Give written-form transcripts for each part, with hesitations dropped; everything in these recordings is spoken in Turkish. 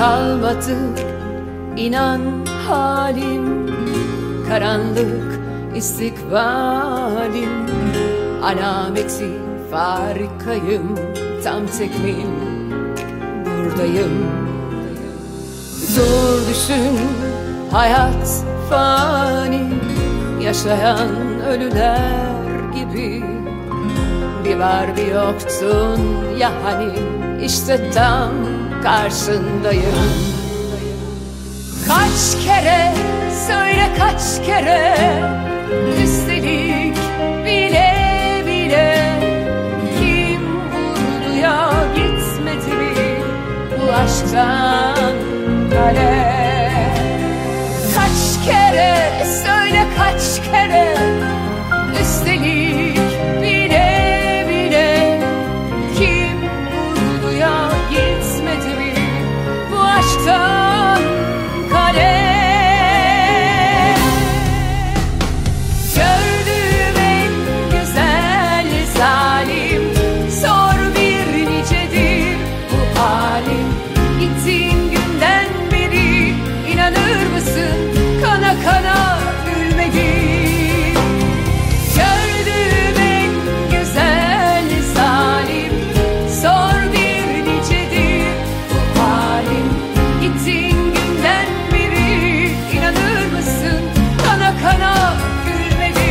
kalmadı inan halim, karanlık istikbalim, alameti farikayım, tam tekmil buradayım. Dur düşün, hayat fani, yaşayan ölüler gibi. Bir var bir yoktun ya hani, işte tam karşındayım. Kaç kere, söyle kaç kere, üstelik bile bile, kim vurdu ya gitmedi mi bu aşktan kale? Kaç kere, söyle kaç kere, üstelik bile bile, kim vurdu ya gitmedi mi bu aşktan kale? Gördüğüm en güzel zalim, sor bir nicedir bu halim. Gittiğin günden beri inanır mısın kana kana gülmedim. Gördüğüm en güzel zalim, sor bir nicedir bu halim. Gittiğin günden beri inanır mısın kana kana gülmedim.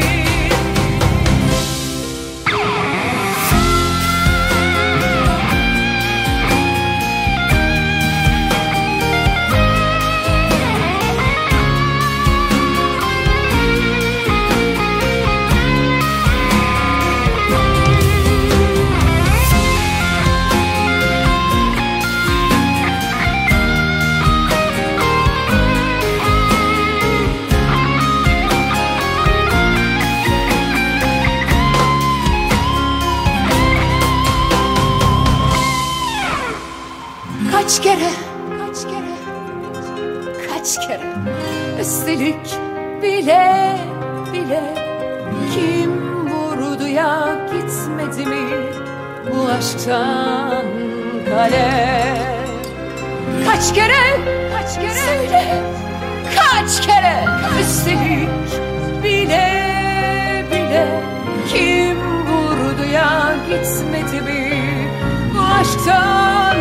Kaç kere, kaç kere, kaç kere, üstelik bile bile, kim vurdu ya gitmedi mi bu aşktan kale? Kaç kere, kaç kere, söyle kaç kere, üstelik bile bile, kim vurdu ya gitmedi mi bu aşktan